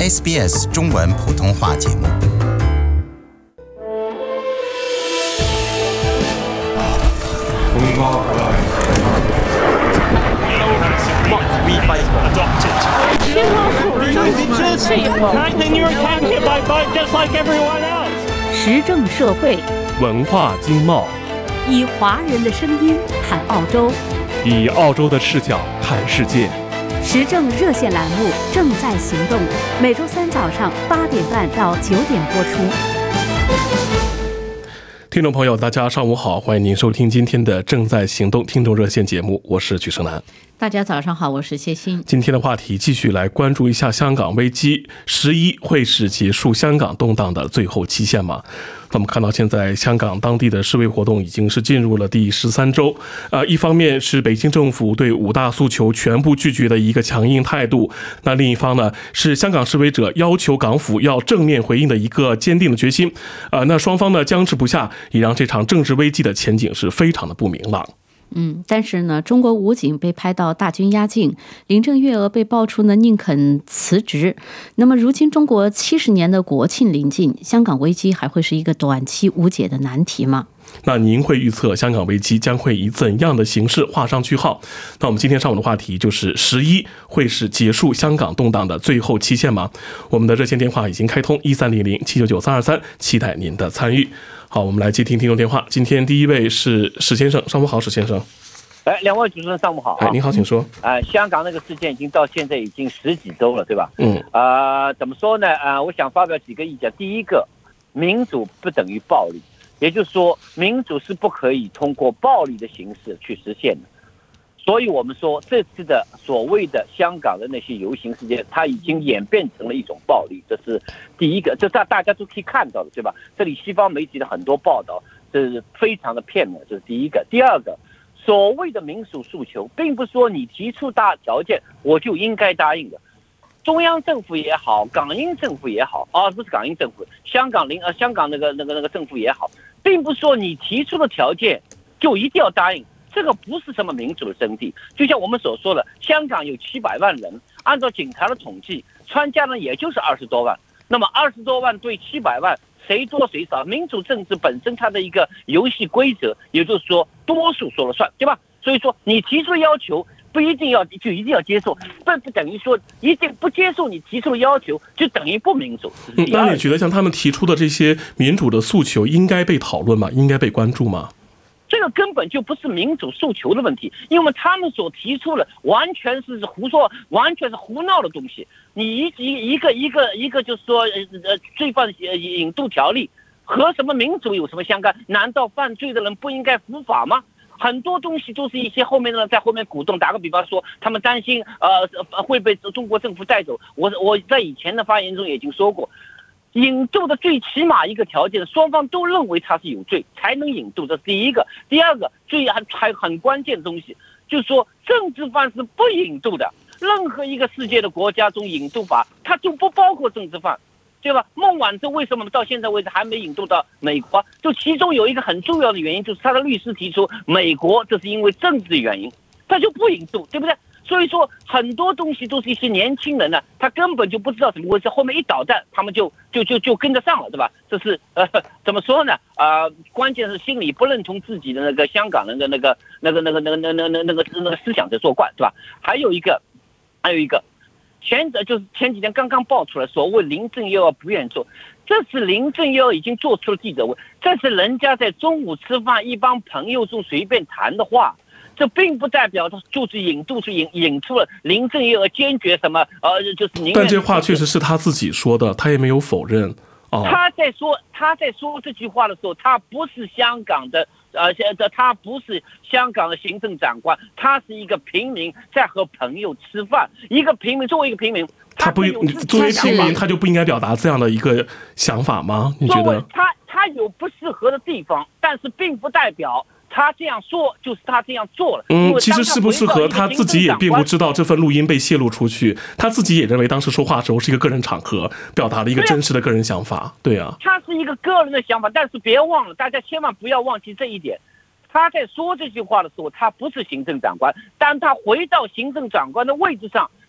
SBS 中文普通话节目。 时政社会， 文化经贸， 以华人的声音谈澳洲， 以澳洲的视角看世界。 时政热线栏目正在行动，每周三早上8点半到9点播出。 听众朋友，大家上午好，欢迎您收听今天的正在行动听众热线节目，我是曲胜男。 大家早上好，我是谢欣。 今天的话题继续来关注一下香港危机，11会是结束香港动荡的最后期限吗？那么看到现在香港当地的示威活动已经是进入了第13周，一方面是北京政府对5大诉求全部拒绝的一个强硬态度，那另一方呢是香港示威者要求港府要正面回应的一个坚定的决心，那双方呢僵持不下，也让这场政治危机的前景是非常的不明朗。 但是呢，中国武警被拍到大军压境，林郑月娥被爆出呢宁肯辞职。那么如今中国70年的国庆临近，香港危机还会是一个短期无解的难题吗？ 那您会预测香港危机将会以怎样的形式画上句号？那我们今天上午的话题就是11会是结束香港动荡的最后期限吗？我们的热线电话已经开通1300799323，期待您的参与。好，我们来接听听众电话。今天第一位是史先生，上午好，史先生。 两位主持人上午好。 您好，请说。 香港那个事件已经到现在已经10几周了，对吧？怎么说呢？我想发表几个意见。第一个，民主不等于暴力，也就是说，民主是不可以通过暴力的形式去实现的。所以我们说，这次的所谓的香港的那些游行事件，它已经演变成了一种暴力，这是第一个，这大家都可以看到的，对吧？这里西方媒体的很多报道，这是非常的片面，这是第一个。第二个，所谓的民主诉求，并不是说你提出大条件我就应该答应的。中央政府也好，港英政府也好，不是港英政府，香港那个政府也好，并不是说你提出的条件就一定要答应。这个不是什么民主的真谛，就像我们所说的，香港有700万人，按照警察的统计，参加呢也就是20多万。那么20多万对700万，谁多谁少？民主政治本身它的一个游戏规则，也就是说多数说了算，对吧？所以说你提出要求不一定要接受，不等于说一定不接受你提出的要求就等于不民主。 那你觉得像他们提出的这些民主的诉求应该被讨论吗？应该被关注吗？ 这个根本就不是民主诉求的问题，因为他们所提出的完全是胡说，完全是胡闹的东西。你一个就是说罪犯引渡条例和什么民主有什么相干？难道犯罪的人不应该伏法吗？很多东西都是一些后面的人在后面鼓动。打个比方说，他们担心会被中国政府带走。我在以前的发言中已经说过，引渡的最起码一个条件，双方都认为他是有罪才能引渡，这是第一个。第二个，还很关键的东西，就是说政治犯是不引渡的。任何一个世界的国家中引渡法，它就不包括政治犯，对吧？孟晚舟为什么到现在为止还没引渡到美国？就其中有一个很重要的原因，就是他的律师提出美国这是因为政治原因，他就不引渡，对不对？所以说很多东西都是一些年轻人呢，他根本就不知道怎么回事，后面一捣蛋，他们就跟着上了，对吧？这是怎么说呢？关键是心里不认同自己的那个香港人的那个思想在作怪，对吧？还有一个，前几天刚刚爆出来，所谓林郑月娥不愿做，这是林郑月娥已经做出了记者会，这是人家在中午吃饭一帮朋友中随便谈的话。这并不代表他就是引出了林郑月娥坚决什么就是宁愿。 但这话确实是他自己说的，他也没有否认。 他在说这句话的时候，他不是香港的他不是香港的行政长官，他是一个平民在和朋友吃饭。作为一个平民， 作为平民，他就不应该表达这样的一个想法吗？你觉得？ 他有不适合的地方，但是并不代表他这样说就是他这样做了。 其实适不适合他自己也并不知道，这份录音被泄露出去，他自己也认为当时说话的时候是一个个人场合，表达了一个真实的个人想法。对啊， 他是一个个人的想法，但是别忘了，大家千万不要忘记这一点。他在说这句话的时候，他不是行政长官，但他回到行政长官的位置上，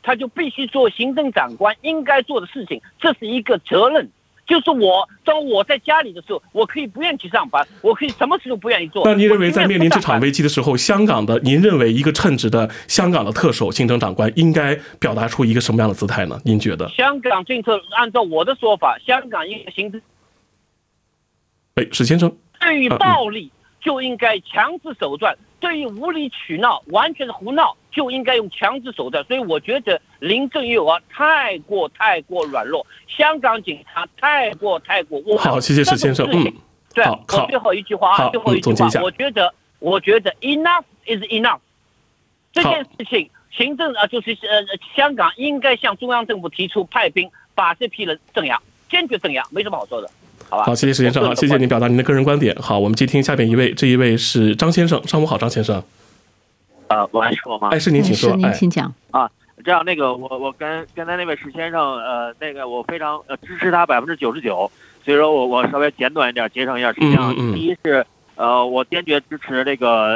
他就必须做行政长官应该做的事情，这是一个责任。就是当我在家里的时候，我可以不愿意去上班，我可以什么事都不愿意做。 那您认为在面临这场危机的时候，您认为一个称职的香港的特首行政长官应该表达出一个什么样的姿态呢？您觉得？ 香港政策按照我的说法，香港应该行政。 史先生， 对于暴力就应该强制手段，对于无理取闹完全是胡闹就应该用强制手段。所以我觉得林郑月娥太过软弱，香港警察太过好，谢谢史先生。 对，我最后一句话，我觉得 enough is enough。这件事情，行政就是香港应该向中央政府提出派兵把这批人镇压，坚决镇压，没什么好说的。 好，谢谢史先生，谢谢您表达您的个人观点。好，我们接听下边一位，这一位是张先生，上午好，张先生。 我还说吗？ 是您请说。 您请讲。 这样我跟刚才那位史先生，我非常支持他99%，所以说我稍微简短一点，节省一下时间。第一是我坚决支持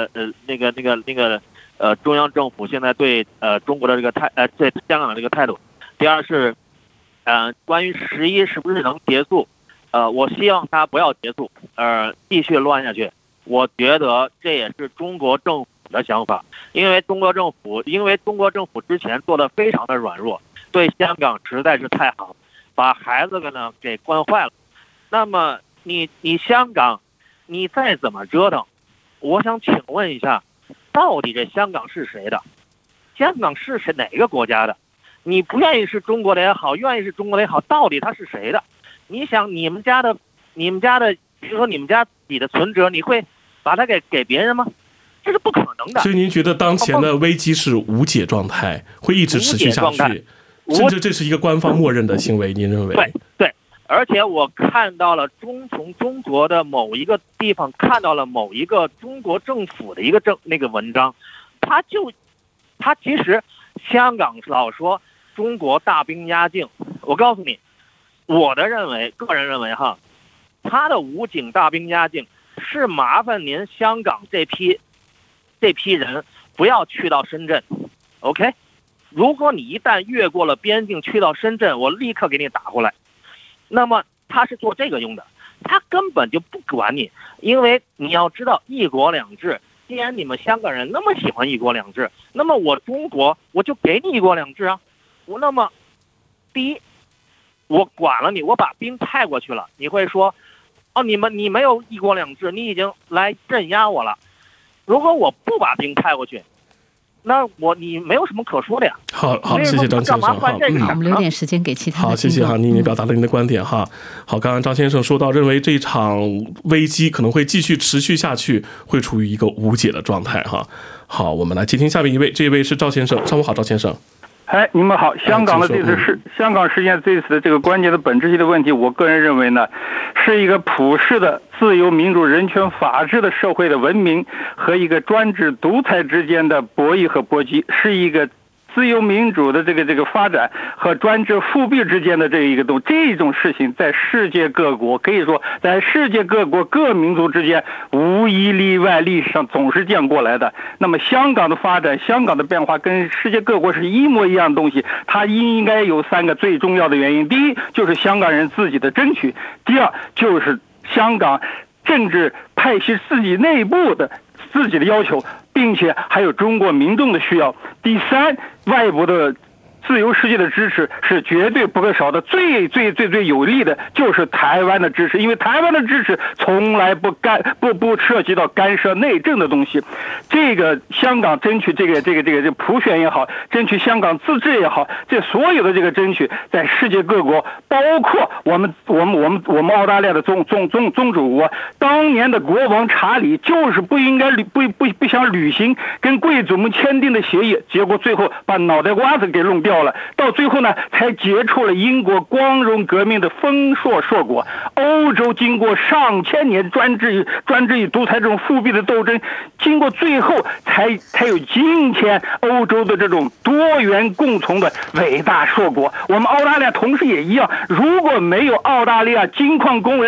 中央政府现在对中国的这个对香港的这个态度。第二是关于11是不是能结束？我希望它不要结束，继续乱下去。我觉得这也是中国政府的想法，因为中国政府之前做的非常的软弱，对香港实在是太好，把孩子呢给惯坏了。那么你香港，你再怎么折腾，我想请问一下，到底这香港是谁的？香港是哪个国家的？你不愿意是中国的也好，愿意是中国的也好，到底它是谁的？你想你们家的，比如说你们家自己的存折，你会把它给别人吗？这是不可能的。 所以您觉得当前的危机是无解状态，会一直持续下去，甚至这是一个官方默认的行为？您认为？ 对，而且我看到了从中国的某一个地方看到了某一个中国政府的一个文章，他其实香港老说中国大兵压境，我告诉你。我个人认为哈，他的武警大兵压境是麻烦您香港这批人不要去到深圳 ，OK？ 如果你一旦越过了边境去到深圳，我立刻给你打过来。那么他是做这个用的，他根本就不管你，因为你要知道一国两制，既然你们香港人那么喜欢一国两制，那么我中国我就给你一国两制啊。那么第一。我管了你，我把兵派过去了，你会说，你没有一国两制，你已经来镇压我了。如果我不把兵派过去，那你没有什么可说的呀。 好，谢谢张先生。好， 我们留点时间给其他的。 好，谢谢哈，您也表达了您的观点哈。好，刚刚张先生说到，认为这场危机可能会继续持续下去，会处于一个无解的状态哈。好，我们来接听下面一位，这位是赵先生，上午好，赵先生。 你们好。香港事件这次的这个关键的本质性的问题，我个人认为呢，是一个普世的自由、民主、人权、法治的社会的文明和一个专制独裁之间的博弈和搏击，是一个自由民主的这个发展和专制复辟之间的这种事情，在世界各国，可以说在世界各国各民族之间无一例外，历史上总是见过来的。那么香港的发展，香港的变化跟世界各国是一模一样的东西，它应该有3个最重要的原因。第一就是香港人自己的争取，第二就是香港政治派系自己内部的自己的要求，并且还有中国民众的需要。第三，外部的自由世界的支持是绝对不可少的，最有力的就是台湾的支持，因为台湾的支持从来不涉及到干涉内政的东西。这个香港争取这个普选也好，争取香港自治也好，这所有的这个争取，在世界各国，包括我们澳大利亚的宗主国，当年的国王查理就是不想履行跟贵族们签订的协议，结果最后把脑袋瓜子给弄掉了，到最后呢才结出了英国光荣革命的丰硕硕果。欧洲经过上千年专制与独裁这种复辟的斗争，经过最后才有今天欧洲的这种多元共存的伟大硕果。我们澳大利亚同时也一样，如果没有澳大利亚金矿工人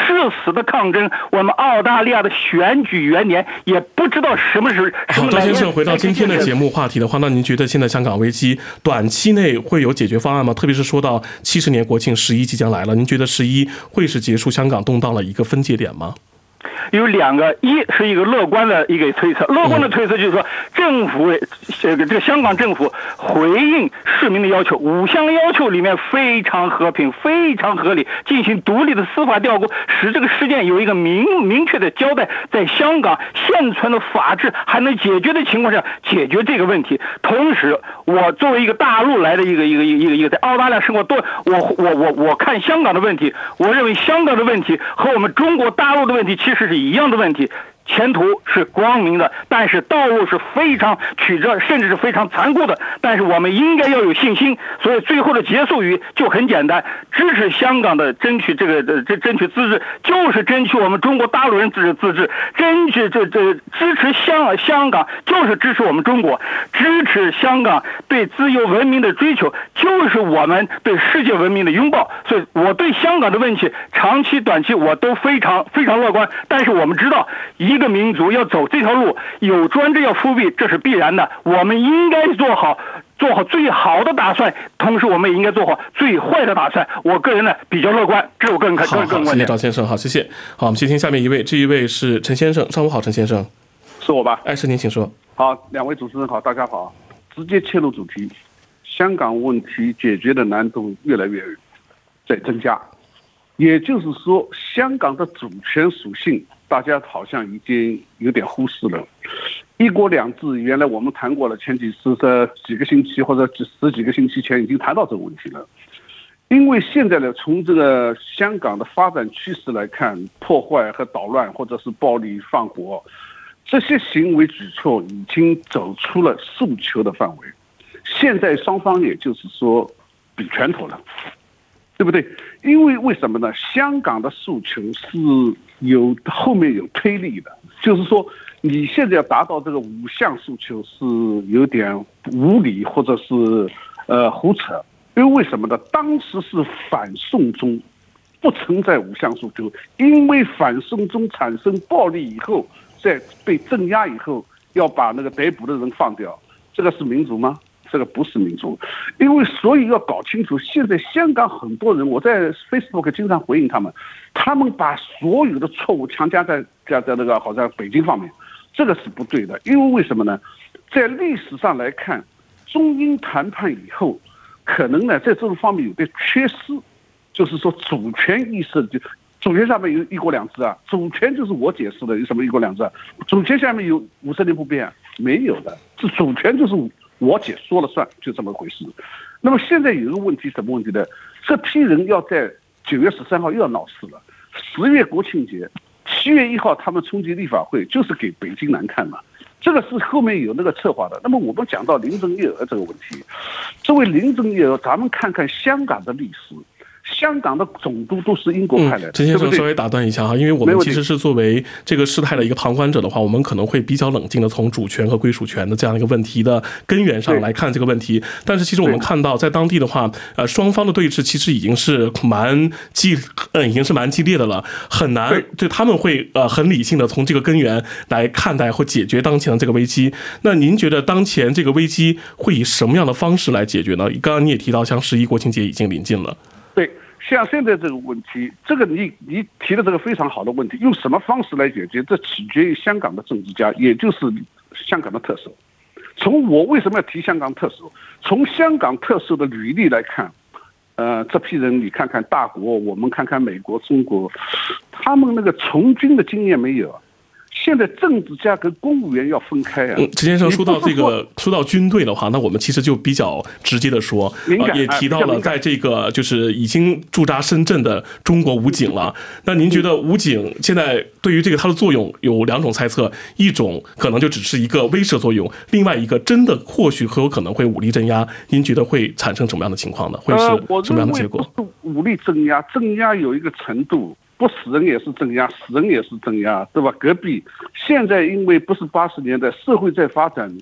誓死的抗争。我们澳大利亚的选举元年也不知道什么时。 好，周先生，回到今天的节目话题的话，那您觉得现在香港危机短期内会有解决方案吗？特别是说到70年国庆11即将来了，您觉得11会是结束香港动荡的一个分界点吗？ 有两个，一是一个乐观的一个推测，乐观的推测就是说，政府这个香港政府回应市民的要求，5项要求里面非常和平、非常合理，进行独立的司法调查，使这个事件有一个明确的交代，在香港现存的法治还能解决的情况下解决这个问题。同时，我作为一个大陆来的一个在澳大利亚生活多，我看香港的问题，我认为香港的问题和我们中国大陆的问题其实是一样的问题，前途是光明的，但是道路是非常曲折，甚至是非常残酷的。但是我们应该要有信心。所以最后的结束语就很简单：支持香港的争取争取自治，就是争取我们中国大陆人自治；争取支持香港，就是支持我们中国；支持香港对自由文明的追求，就是我们对世界文明的拥抱。所以我对香港的问题长期短期我都非常乐观。但是我们知道，一个民族要走这条路，有专制要复辟，这是必然的。我们应该做好最好的打算，同时我们也应该做好最坏的打算。我个人呢比较乐观，这是我个人观点。 谢谢赵先生，好，谢谢。好，我们接听下面一位，这一位是陈先生，上午好，陈先生。 是我吧？ 是您，请说。 好，两位主持人好，大家好。直接切入主题，香港问题解决的难度越来越在增加，也就是说，香港的主权属性，大家好像已经有点忽视了。一国两制，原来我们谈过了，前几个星期或者十几个星期前已经谈到这个问题了。因为现在呢，从这个香港的发展趋势来看，破坏和捣乱或者是暴力放火，这些行为举措已经走出了诉求的范围。现在双方也就是说比拳头了，对不对？因为为什么呢？香港的诉求是后面有推力的，就是说你现在要达到这个5项诉求是有点无理或者是胡扯。因为为什么呢？当时是反送中不存在5项诉求，因为反送中产生暴力以后，在被镇压以后要把那个逮捕的人放掉，这个是民主吗？这个不是民主。因为所以要搞清楚，现在香港很多人，我在 Facebook 经常回应他们把所有的错误强加在那个好像北京方面，这个是不对的。因为为什么呢？在历史上来看，中英谈判以后，可能呢在这种方面有点缺失，就是说主权意识，就主权下面有一国两制啊，主权就是我解释的有什么一国两制啊？主权下面有50年不变没有的，这主权就是我姐说了算，就这么回事。那么现在有一个问题，什么问题呢？这批人要在9月13号又要闹事了，10月国庆节，7月1号他们冲击立法会，就是给北京难看嘛。这个是后面有那个策划的。那么我们讲到林郑月娥这个问题，这位林郑月娥，咱们看看香港的历史。香港的总督都是英国派来的。 陈先生稍微打断一下哈，因为我们其实是作为这个事态的一个旁观者的话，我们可能会比较冷静的从主权和归属权的这样一个问题的根源上来看这个问题。但是其实我们看到在当地的话，双方的对峙其实已经是蛮激烈的了，很难对他们会很理性的从这个根源来看待或解决当前的这个危机。那您觉得当前这个危机会以什么样的方式来解决呢？刚刚你也提到，像11国庆节已经临近了。 对，像现在这个问题，这个你提的这个非常好的问题，用什么方式来解决？这取决于香港的政治家，也就是香港的特首。从我为什么要提香港特首？从香港特首的履历来看，这批人你看看大国，我们看看美国、中国，他们那个从军的经验没有。现在政治家跟公务员要分开啊。 陈先生说到军队的话，那我们其实就比较直接的说，也提到了在这个就是已经驻扎深圳的中国武警了。那您觉得武警现在对于这个它的作用有2种猜测，一种可能就只是一个威慑作用，另外一个真的或许很有可能会武力镇压。您觉得会产生什么样的情况呢？会是什么样的结果？ 我认为不是武力镇压有一个程度。不死人也是镇压，死人也是镇压，对吧？隔壁现在因为不是80年代，社会在发展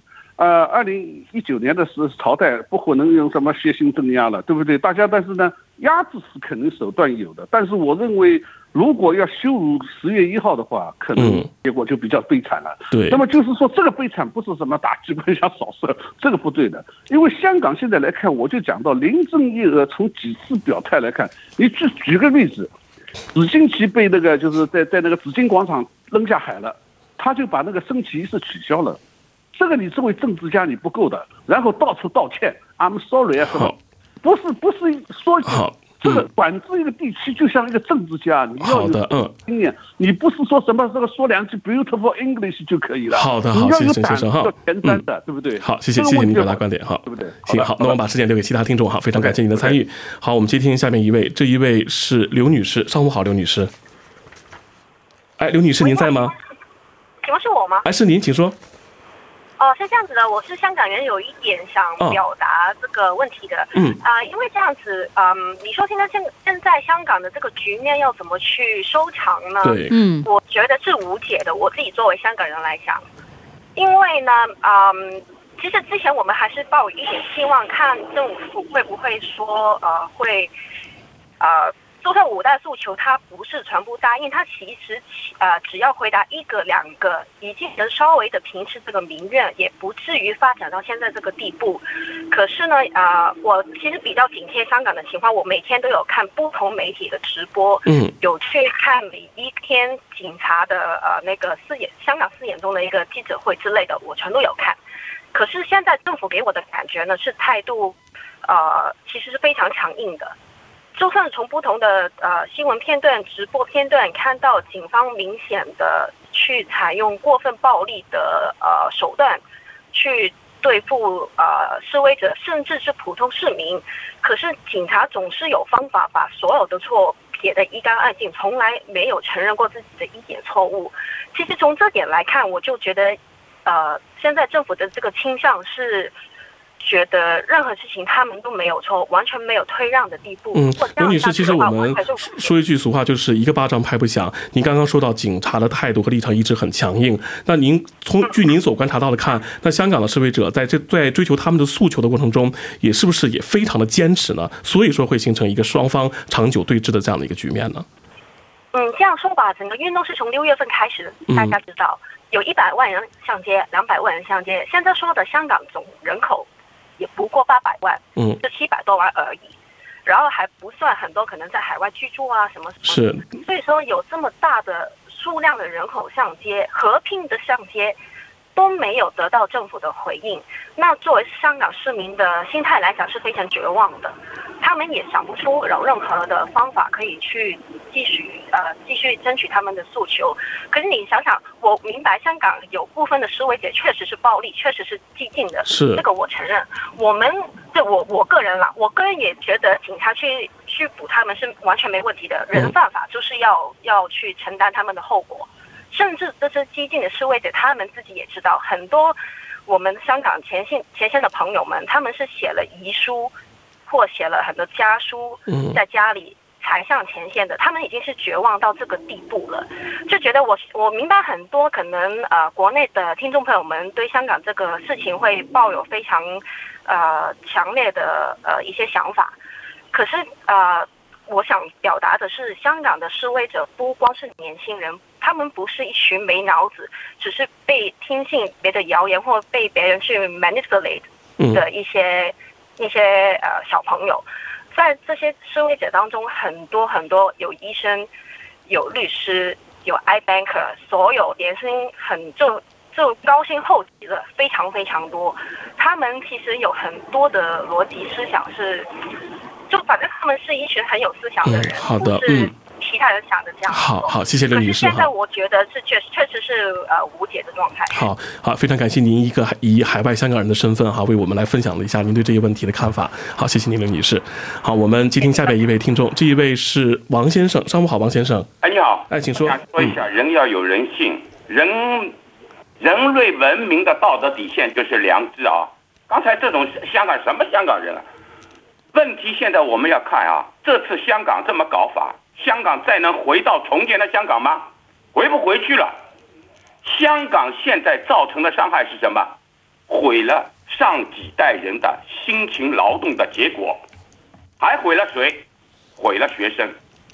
，2019年的朝代不可能用什么血腥镇压了，对不对？大家但是呢，压制是肯定手段有的，但是我认为如果要休如10月1号的话，可能结果就比较悲惨了。 对， 那么就是说这个悲惨不是什么打击本想扫射，这个不对的。因为香港现在来看，我就讲到林郑月娥从几次表态来看，你举个例子，紫荆旗被那个就是在那个紫荆广场扔下海了，他就把那个升旗仪式取消了。这个你作为政治家你不够的，然后到处道歉 ，I'm sorry 啊什么，不是说这个管制一个地区就像一个政治家，你要有经验，你不是说什么这个说2句 beautiful English 就可以了。 好的，好，谢谢先生哈， 要前瞻的，对不对？ 好，谢谢您表达观点哈， 对不对？ 行，好，那我们把时间留给其他听众哈，非常感谢您的参与。好，我们接听下面一位，这一位是刘女士，上午好，刘女士。哎，刘女士您在吗？ 请问是我吗？ 哎，是您，请说。 是这样子的，我是香港人，有一点想表达这个问题的。因为这样子，你说现在香港的这个局面要怎么去收场呢？ 对， 我觉得是无解的。我自己作为香港人来讲，因为呢，其实之前我们还是抱有一点希望，看政府会不会说，就算5大诉求，他不是全部答应，他其实只要回答1个2个，已经能稍微的平息这个民怨，也不至于发展到现在这个地步。可是呢，我其实比较警惕香港的情况，我每天都有看不同媒体的直播，有去看每一天警察的那个香港4点钟的一个记者会之类的，我全都有看。可是现在政府给我的感觉呢，是态度其实是非常强硬的。就算从不同的新闻片段、直播片段看到警方明显的去采用过分暴力的手段去对付示威者，甚至是普通市民，可是警察总是有方法把所有的错撇得一干二净，从来没有承认过自己的一点错误。其实从这点来看，我就觉得现在政府的这个倾向是觉得任何事情他们都没有错，完全没有退让的地步。 刘女士，其实我们说一句俗话，就是一个巴掌拍不响。您刚刚说到警察的态度和立场一直很强硬，那据您所观察到的看，那香港的示威者在追求他们的诉求的过程中，是不是也非常的坚持呢？所以说会形成一个双方长久对峙的这样的一个局面呢？ 这样说吧，整个运动是从6月份开始的，大家知道有100万人上街，200万人上街。现在说的香港总人口也不过800万，就700多万而已，然后还不算很多可能在海外居住啊什么。 是， 所以说有这么大的数量的人口上街，和平的上街，都没有得到政府的回应。那作为香港市民的心态来讲是非常绝望的，他们也想不出有任何的方法可以去继续争取他们的诉求。可是你想想，我明白香港有部分的示威者确实是暴力，确实是激进的， 是这个我承认。我个人啦，我个人也觉得警察去捕他们是完全没问题的，人犯法就是要去承担他们的后果。甚至这些激进的示威者，他们自己也知道，很多我们香港前线的朋友们，他们是写了遗书或写了很多家书，在家里才上前线的，他们已经是绝望到这个地步了。就觉得我明白很多可能国内的听众朋友们对香港这个事情会抱有非常强烈的一些想法，可是我想表达的是，香港的示威者不光是年轻人，他们不是一群没脑子，只是被听信别的谣言或被别人去 manipulate 的一些小朋友。在这些示威者当中，很多有医生、有律师、有 iBanker， 所有年薪就高薪厚职的非常非常多。他们其实有很多的逻辑思想是。就反正他们是一群很有思想的人， 好的， 其他人想的这样。 好，谢谢刘女士。 现在我觉得是确实是无解的状态。 好，非常感谢您以海外香港人的身份为我们来分享了一下您对这个问题的看法。好，谢谢您刘女士。好，我们接听下边一位听众，这一位是王先生，上午好，王先生。 你好。 请说。 我想说一下，人要有人性，人类文明的道德底线就是良知啊。刚才这种香港什么香港人啊？问题现在我们要看这次香港这么搞法，香港再能回到从前的香港吗？回不回去了。香港现在造成的伤害是什么？毁了上几代人的辛勤劳动的结果，还毁了谁？毁了学生。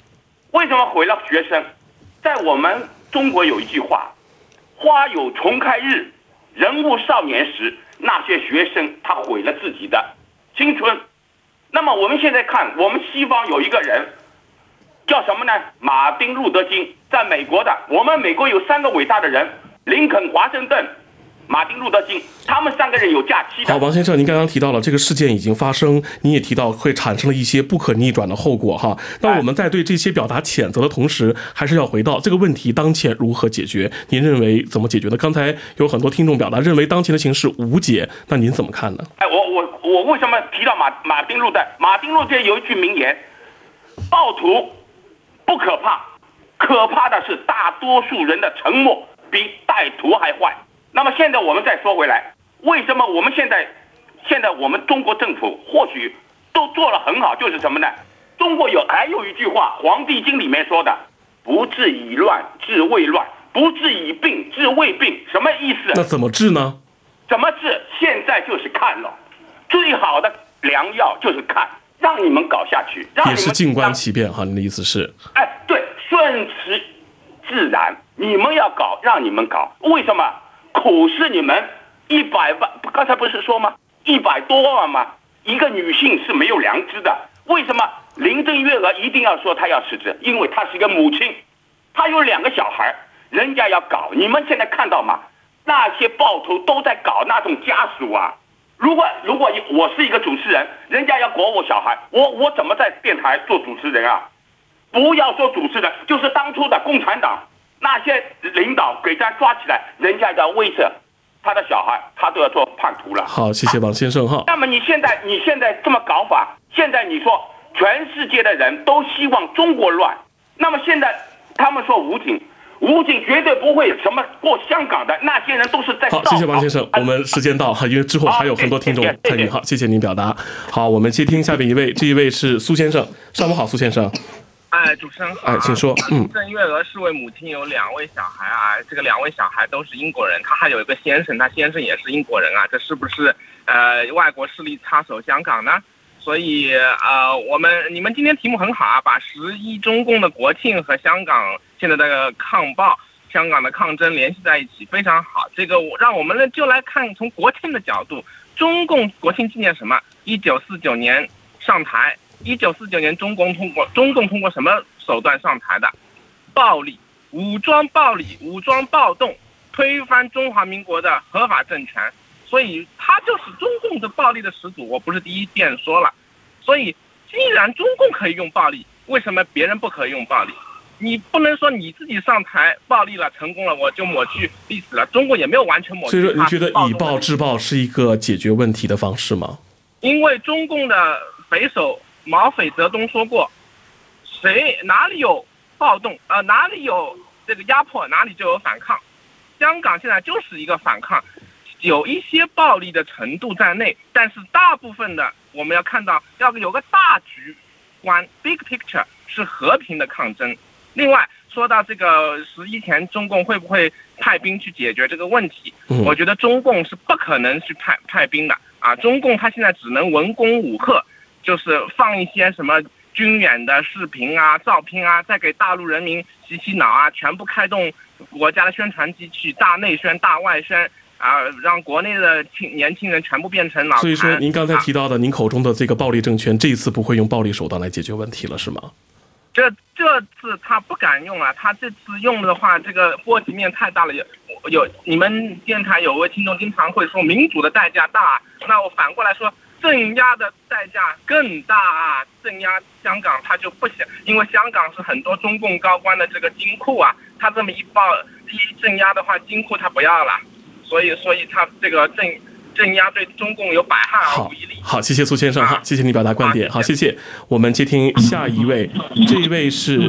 为什么毁了学生？在我们中国有一句话，花有重开日，人无少年时。那些学生他毁了自己的青春。那么我们现在看，我们西方有一个人叫什么呢？马丁路德金，在美国的。我们美国有3个伟大的人，林肯、华盛顿、马丁路德金，他们3个人有假期的。 好，王先生，您刚刚提到了这个事件已经发生，您也提到会产生了一些不可逆转的后果哈。那我们在对这些表达谴责的同时，还是要回到这个问题当前如何解决？您认为怎么解决呢？刚才有很多听众表达认为当前的形势无解，那您怎么看呢？ 我为什么提到马丁路德？马丁路德有一句名言：暴徒不可怕，可怕的是大多数人的沉默比歹徒还坏。那么现在我们再说回来，为什么我们现在我们中国政府或许都做了很好，就是什么呢？中国还有一句话，《黄帝经》里面说的：不治已乱治未乱，不治已病治未病。什么意思？ 那怎么治呢？ 怎么治？现在就是看了，最好的良药就是看，让你们搞下去，让你们也是静观其变哈。您的意思是？ 对，顺其自然，你们要搞，让你们搞。为什么？苦是你们100万，刚才不是说吗？100多万吗？一个女性是没有良知的。为什么林郑月娥一定要说她要辞职？因为她是一个母亲，她有2个小孩，人家要搞。你们现在看到吗？那些暴徒都在搞那种家属啊。如果我是一个主持人，人家要搞我小孩，我怎么在电台做主持人啊？不要说主持人，就是当初的共产党那些领导给他抓起来，人家要威慑他的小孩，他都要做叛徒了。 好，谢谢王先生哈。 那么你现在这么搞法，现在你说全世界的人都希望中国乱，那么现在他们说武警绝对不会什么过香港的，那些人都是在。 好，谢谢王先生，我们时间到哈，因为之后还有很多听众参与。好，谢谢您表达。好，我们接听下面一位，这一位是苏先生。上午好，苏先生。 主持人好。 请说。 郑月娥是位母亲，有2位小孩啊，这个2位小孩都是英国人，她还有一个先生，她先生也是英国人啊，这是不是外国势力插手香港呢？所以你们今天题目很好啊，把11中共的国庆和香港现在的抗暴、香港的抗争联系在一起，非常好。这个让我们就来看从国庆的角度，中共国庆纪念什么？1949年上台。1949年中共通过什么手段上台的？暴力、武装暴力、武装暴动，推翻中华民国的合法政权。所以他就是中共的暴力的始祖，我不是第一遍说了。所以既然中共可以用暴力，为什么别人不可以用暴力？你不能说你自己上台暴力了成功了，我就抹去历史了。中国也没有完全抹去。 所以说，您觉得以暴制暴是一个解决问题的方式吗？ 因为中共的匪首毛匪泽东说过，哪里有暴动哪里有这个压迫，哪里就有反抗。香港现在就是一个反抗，有一些暴力的程度在内，但是大部分的我们要看到要有个大局观 big picture 是和平的抗争。另外说到这个11前中共会不会派兵去解决这个问题，我觉得中共是不可能去派兵的啊。中共他现在只能文攻武吓，就是放一些什么军演的视频啊、照片啊，再给大陆人民洗脑啊，全部开动国家的宣传机器，大内宣、大外宣啊，让国内的年轻人全部变成脑残。 所以说，您刚才提到的，您口中的这个暴力政权，这一次不会用暴力手段来解决问题了，是吗？ 这次他不敢用了，他这次用的话，这个波及面太大了。你们电台有位听众经常会说民主的代价大，那我反过来说，镇压的代价更大啊！镇压香港他就不想，因为香港是很多中共高官的这个金库啊，他这么一镇压的话，金库他不要了，所以他这个镇压对中共有百害而无一利。 好，谢谢苏先生哈，谢谢你表达观点。好，谢谢。我们接听下一位，这一位是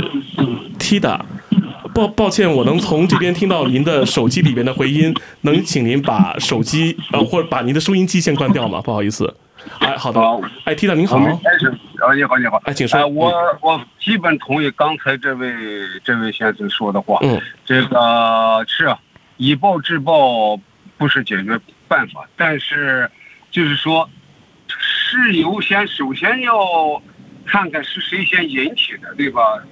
Tida。抱歉，我能从这边听到您的手机里边的回音，能请您把手机或者把您的收音机先关掉吗？不好意思。好的。Tida 您好。 你好。 请说。 我基本同意刚才这位先生说的话。这个是以暴制暴不是解决办法，但是就是说事优先，首先要看看是谁先引起的，对吧？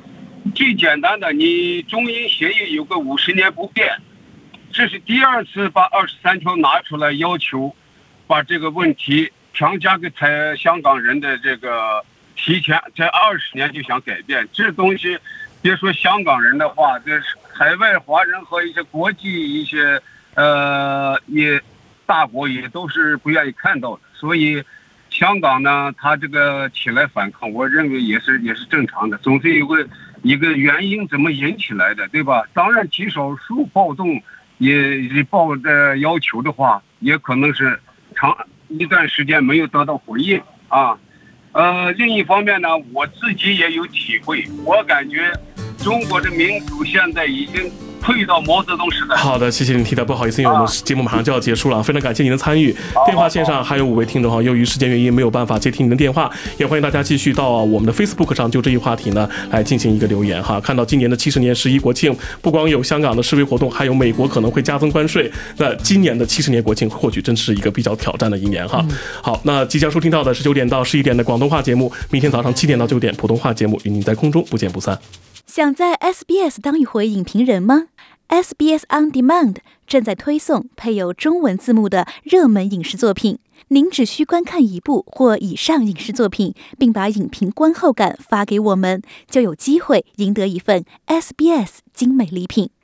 最简单的，你中英协议有个50年不变，这是第二次把23条拿出来要求，把这个问题强加给香港人的这个提前这20年就想改变这东西。别说香港人的话，这海外华人和一些国际一些也大国也都是不愿意看到的。所以香港呢，他这个起来反抗，我认为也是正常的，总是有一个原因怎么引起来的，对吧？当然极少数暴动也抱着要求的话，也可能是长一段时间没有得到回应啊。另一方面呢，我自己也有体会，我感觉中国的民主现在已经退到毛泽东时代。 好的，谢谢您提的，不好意思，因为我们节目马上就要结束了，非常感谢您的参与。电话线上还有5位听众由于时间原因没有办法接听您的电话，也欢迎大家继续到我们的 Facebook 上就这一话题呢来进行一个留言哈。看到今年的70年11国庆，不光有香港的示威活动，还有美国可能会加增关税，那今年的70年国庆或许真是一个比较挑战的一年哈。好，那即将收听到的是9点到11点的广东话节目，明天早上7点到9点普通话节目与您在空中不见不散。 想在 SBS 当一回影评人吗？SBS On Demand 正在推送配有中文字幕的热门影视作品，您只需观看一部或以上影视作品，并把影评观后感发给我们，就有机会赢得一份 SBS 精美礼品。